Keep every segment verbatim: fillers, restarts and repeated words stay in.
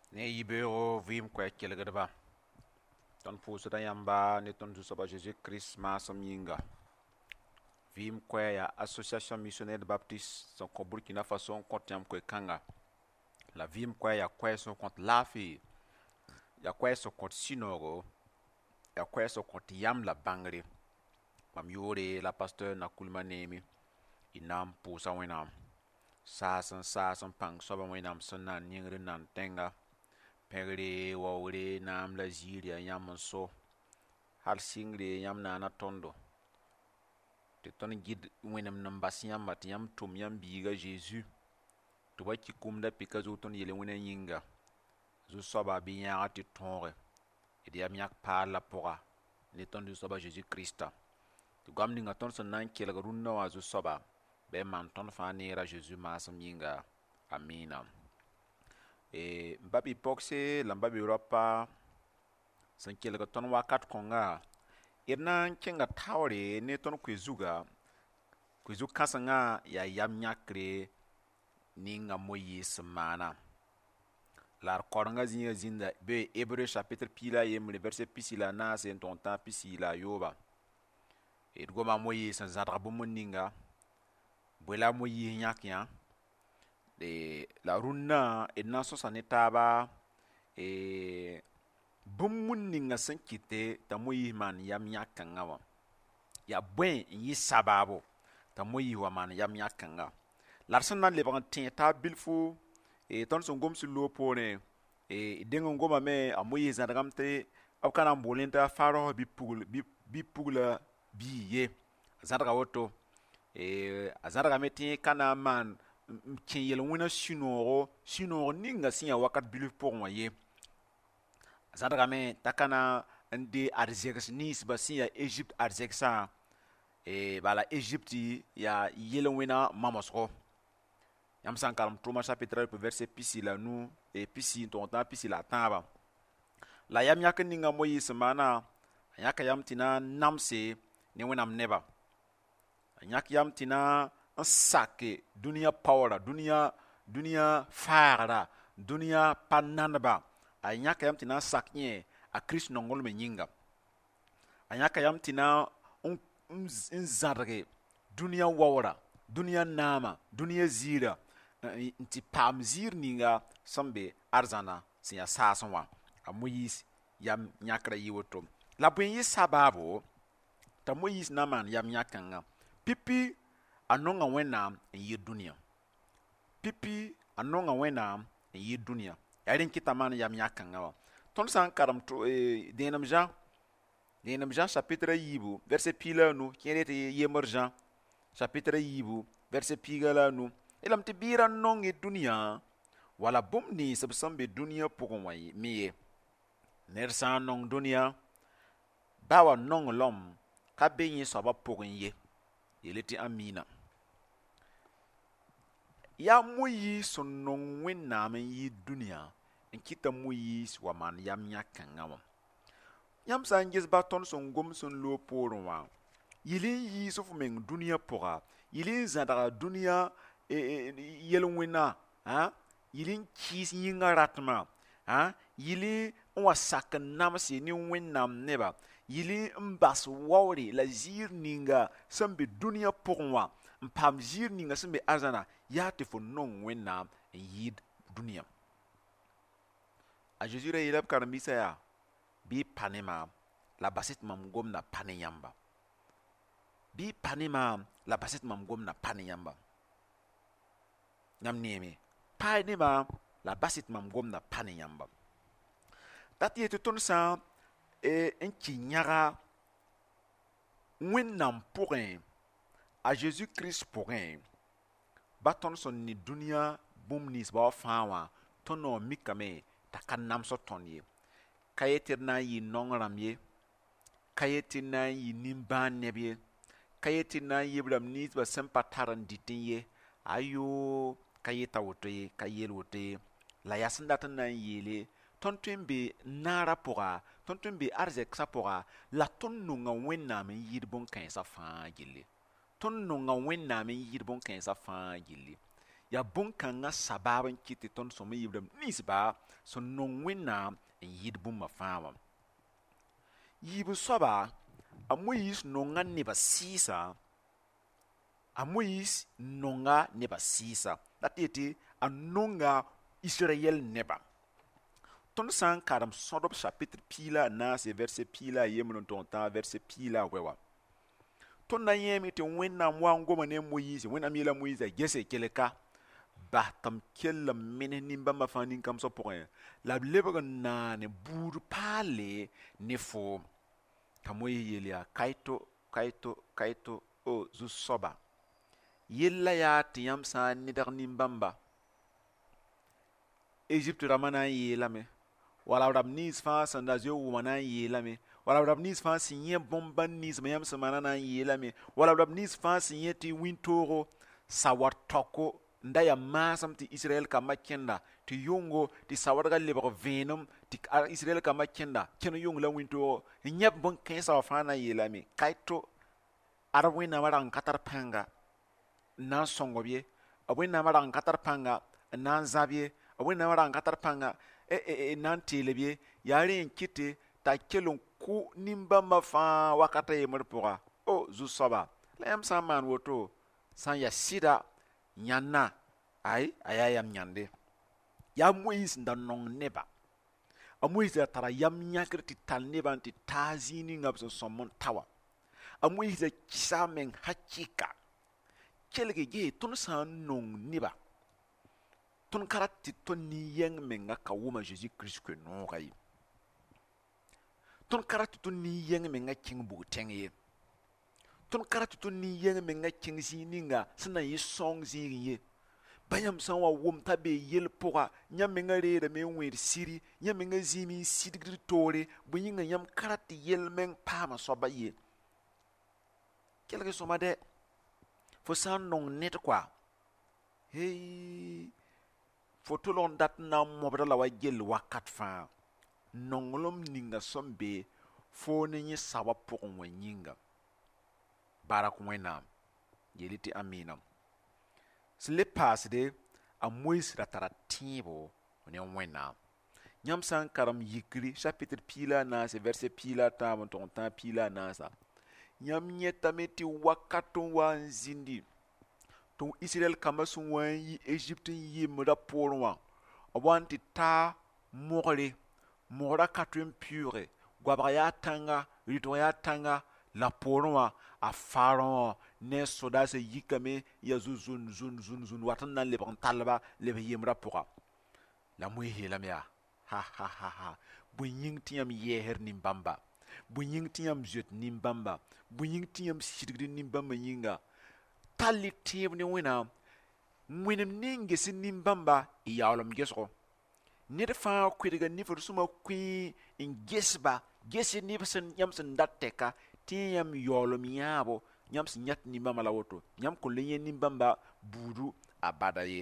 Ne yibero vim kwe kelgdba. Ton pusda yamba ne ton jusaba Jésus Christ ma som yinga. Vim kwe ya Association Missionnaire Baptiste son ko Burkina Faso kont yam kwe kanga. La vim kwe ya kwe son kont lafi. Ya kwe son kont sinogo. Ya kwe son kont yam la bangre. Mam yore la pasteur na kulma nemi. Inam pusa wenam. Sasan sasan pang soba wenam sanan nyingre nan tenga. Pegre wawre nam la ziria yam so hal singre yam na na tondo te ton gid wenem nam bas yam mat yam tum yam biga Jesus to ba ki kum da pika zo ton yele wena yinga zo soba bi ya ati tonre e yam yak pa la pora ne ton du soba Jesus Christa to gam ninga ton son nan kel ga runna wa zo soba be man ton fa ne ra Jesus ma sam yinga amina. E mbabi pokse la mbabi Europa san kelga ton wakat konga irna kenga tawre ne ton kwezuga kwezu kasanga ya yam nyakre ninga moyi semana lar koranga zinga zinda be Hébreu chapitre pila yem le verset pisila na sen ton temps pisila yoba e goma moyi san zadra bo moninga bwela moyi nyakya de la runa e na so sanitaba e bum munninga san kite ta moyi man yam yakanga wa ya bwen yi sababu ta moyi wa man yam yakanga larsan nan le ban tin ta bilfu e ton son gom su lo pone e dengon goma me a moyi zandagamte ab kana mbolenta faro bi pugul bi bi pugula bi ye zandaga woto e azandaga me tin kana man kin yel wona sinoro sinoro ninga sinya wakat bilif pour wa ye zadra me takana ande arzex nis ba sinya Egypte arzexa e bala Egypte ya yel wona mamosro yam san karam Thomas chapitre verset pisi la nu e pisi ton temps pisi la taba la yam yak ninga moyi semana yak yam tina namse ne wonam neba yak yam tina n sake dunia power dunia dunia fara dunia pananba a nyaka yam tina sak nye a Christ nongol me nyinga a nyaka yam tina un un zarge dunia wawra dunia nama dunia zira nti pam zir ninga sambe arzana sinya sasanwa a Moïse yam nyakra yiwoto la bwen yi sababu ta Moïse naman yam nyakanga pipi anonga wena en yi dunia pipi anonga wena en yi dunia yarin kita man yam yakanga wa ton san karam to e denam Jean denam Jean chapitre yibu verset pila nu kierete yemer Jean chapitre yibu verset pigala nu elam te bira nonge dunia wala bomni sabsambe dunia pogon wayi miye nersan nong dunia bawa nong lom ka benyi soba pogon ye yeleti amina ya moyi sonnon wennam yi dunia en kita moyi wa man yam yakanga wa yam san gis baton son gom son lo poron wa yilin yi sofu men dunia pora yilin zadara dunia e, e yelon wenna ha yilin kis yinga ratma ha yili wa sak namse ni wennam neba yili mbas wawri la zir ninga sambe dunia poron wa mpam zir ninga sambe azana ya te fo non wennam yid dunia a Jesus re yelab karambisa ya bi panema la basit mam gomna pane yamba bi panema la basit mam gomna pane yamba ngam neme panema la basit mam gomna pane yamba tati yeto ton sa e en ki nyaga wennam pourrin a Jesus Christ pourrin baton son ni dunia bum nis ba fawa tono mikame takan nam so ton ye kayetir na yi nongram ye kayetir na yi nimban nebye kayetir na yi bram nis ba sempataran ditin ye ayo kayeta woto ye kayel woto ye la yasinda tan na yele ton tumbe nara pora ton tumbe arzek sa pora la ton nunga wenna men yid bon kan sa fa gille ton nunga wenna men yid bon kan sa fa gille ya bõn-kãngã sabab n kɩ tɩ tõnd sõm n yɩbrame ninsba sẽn nong wẽnnaam n yɩɩd bũmba fãa wã. Yiib soaba, a Moyiis nonga neba sɩɩsa, a Moyiis nonga neba sɩɩsa, la tɩ yetɩ a nonga Israyɛl neba. Tõnd sã n karem sõdb chapitre piila a naase verset piila a yembr n tʋg n tãag verset piila a wɛ wã. Tõnd na yẽeme tɩ Wẽnnaam wa n goma ne Moyiis, Wẽnnaam yeela Moyiisã gese kelka bas tɩ m kell n menes nin-bãmbã fãa nin-kãmsã pʋgẽ la b lebg n naane buud paale ne foom. T'a Moyiis yeel yaa kaito kaito kaito o zu-soaba, yella yaa tɩ yãmb sã n nedg nin-bãmba, Egypte rãmbã na n yeelame, wala rab nins fãa sẽn da zoe wʋma na n yeelame, wala rab nins fãa sẽn yẽ bõn-bãn ninsbã yãmb sẽn maana na n yeelame, wala rab nins fãa sẽn yẽ tɩ wĩntoogo sawar tɔko n da yaa maasem tɩ Israyɛl kambã kẽnda tɩ yʋngo tɩ sawadgã lebg vẽenem tɩ Israyɛl kambã kẽnda kẽn yʋng la wĩntoogo n yãb bõn-kãensã wã fãa na n yeelame. Kaito ad Wẽnnaamã rag n ka tar pãnga n na n sõng b ye, a Wẽnnaamã rag n ka tar pãnga n na n zãb ye, a Wẽnnaamã rag n ka tar pãnga n na n teelb ye. Yaa rẽ n kɩte t'a kell n kʋ nin-bãmbã fãa wakata yembr pʋga. O zu-soaba, la yãmb sã n maan woto sã n yaa sɩda yãnna, ay a yaa yam yãnde. Yaa Moyiis n da nong neba, a Moyiis da tara yam yãkr tɩ tall nebã tɩ taa zĩig ninga b sẽn sõm n ta wã. A Moyiis da kɩsa a meng hakɩɩka. Kelge ges tõnd sã n nong neba, tõnd ka rat tɩ tõnd nin-yɛng menga ka wʋm a Zeezi Kirist koe-noogã ye. Tõnd ka rat tɩ tõnd nin-yɛng menga kẽng bug-tẽng ye. Tõnd ka rat tɩ tõnd nin-yɛng menga kẽng zĩig ninga sẽn na n yɩ sõng zĩig ye. Ba yãmb sã n wa wʋm t'a bee yell pʋga, yãmb menga reedame n wẽed siri, yãmb menga zĩime n sidgd toore, bõe yĩnga yãmb ka rat tɩ yell meng paama soaba ye. Kelge sõma dɛ, fo sã n nong ned koa, hey, fo tolg n dat n na n mobda la wa gell wakat fãa. Nonglem ninga sẽn be foo ne yẽ sawa pʋgẽ wã yĩnga. Barak Wẽnnaam, yeeli tɩ amiina. Sẽn le paasde, a Moyiis ra tara tẽebo ne Wẽnnaam. Yãmb sã n karem yikri chapitre piila a naase verset piila a tãab n tʋg n tãag piila a naasa, yãmb yẽtame tɩ wakat n wa n zĩndi tɩ Israyɛl kambã sẽn wa n yi Egypte n yɩmda poorẽ wã, b wa n tɩ taa mogre, mogra ka tõe n pʋʋge, goabg yaa tãnga, rɩtg yaa tãnga, la poorẽ wã a Faarõ ne a sodaasã yikame ya zu-zũn zũn zũn zũn wat n na n lebg n tallba leb yembrã pʋga. La Moyiis yeelame yaa, ha ha ha ha, bõe yĩng tɩ yãmb yɛɛsd nin-bãmba, bõe yĩng tɩ yãmb zoet nin-bãmba, bõe yĩng tɩ yãmb sidgd nin-bãmba yĩnga. Tall y tẽeb ne Wẽnnaam, wẽnem ne n ges nin-bãmba y yaoolem gesgo. Ned fãa koedga nifr sũma kũi n gesba, ges neb sẽn yãmb sẽn dat tɛka tɩ yãmb yaoolem yãabo, yãmb sẽn yãt nin-bãmba la woto, yãmb kõn le yẽ nin-bãmba buudu a bada ye.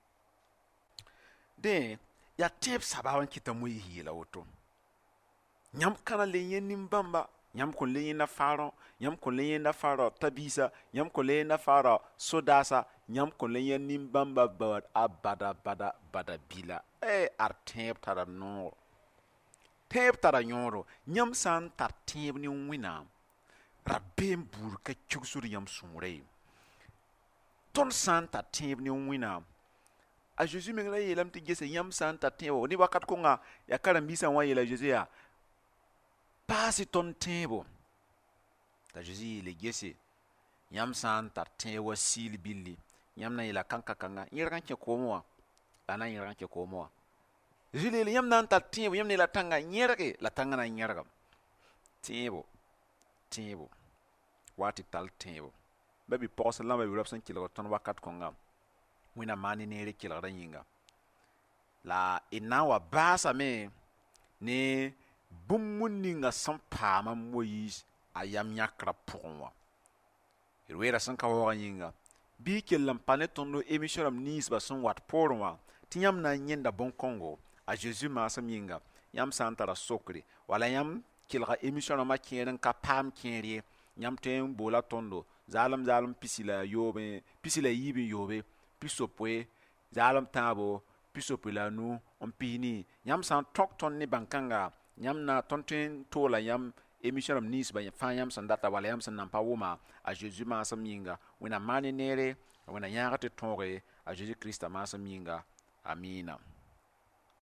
Dẽ, yaa tẽeb sabab n kɩta Moyiis yeela woto. Yãmb ka na le yẽ nin-bãmba, yãmb kõn le yẽnda Faarõ, yãmb kõn le yẽnda Faarõ tabiisa, yãmb kõn le yẽnda Faarõ sodaasa, yãmb kõn le yẽ nin-bãmba a bada bada bada bila. E ad tẽeb tara noogo. Tẽeb tara yõodo. Yãmb sã n tar tẽeb ne Wẽnnaam, ra bee n buud ka kigsd yãmb sũurã ye. Tõnd sã n tar tẽeb ne Wẽnnaam, a Zeezi meng la yeelame tɩ gese yãmb sã n tar tẽebo. Ne wakat kʋnga, yaa karen-biisã wã yeela Zeezi yaa, paasy tõnd tẽebo. T'a Zeezi yeele gese, yãmb sã n tar tẽeb wa siil billi, yãmb na yeela kãnka-kãnga, yẽrg n kẽ koomẽ wã, la na n yẽrg n kẽ koomẽ wã. Zeezi leele yãmb na n tar tẽebo, yãmb ne yeela tãnga yẽrge, la tãngã na n yẽrgem. Tẽebo, tẽebo, waa tɩ tall tẽebo. Ba bi-pɔgsd la ba bi-rab sẽn kelgd tõnd wakat kõnga, Wẽnnaam maan ne neere kelgrã yĩnga. La d na n wa baasame ne bũmb ninga sẽn paama Moyiis a yam yãkrã pʋgẽ wã. D weera sẽn ka waoogã yĩnga, bɩ y kell n pa ne tõnd émission rãmb ninsbã sẽn wat poorẽ wã tɩ yãmb na n yẽnda bõn-kõngo a Zeezi maasem yĩnga. Yãmb sã n tara sokre, wala yãmb kelga émission rãmbã kẽer n ka paam kẽer ye, yãmb tõe n boola tõndo zaalem zaalem pisi la yoobe, pisi la yiib n yoobe, pisopoe zalem tãabo pisopi la nu n pisni yãmb sã n tõk tõnd ne bãn-kãnga yãmb na tõnd tõe n toola yãmb émission rãmb ninsbã fãa yãmb sẽn data wala yãmb sẽn nan pa wʋma a Zeezi maasem yĩnga wẽnnaam maan ne neere wẽnna yãag tɩ tõoge a Zeezi Kiristã maasem yĩnga amiina.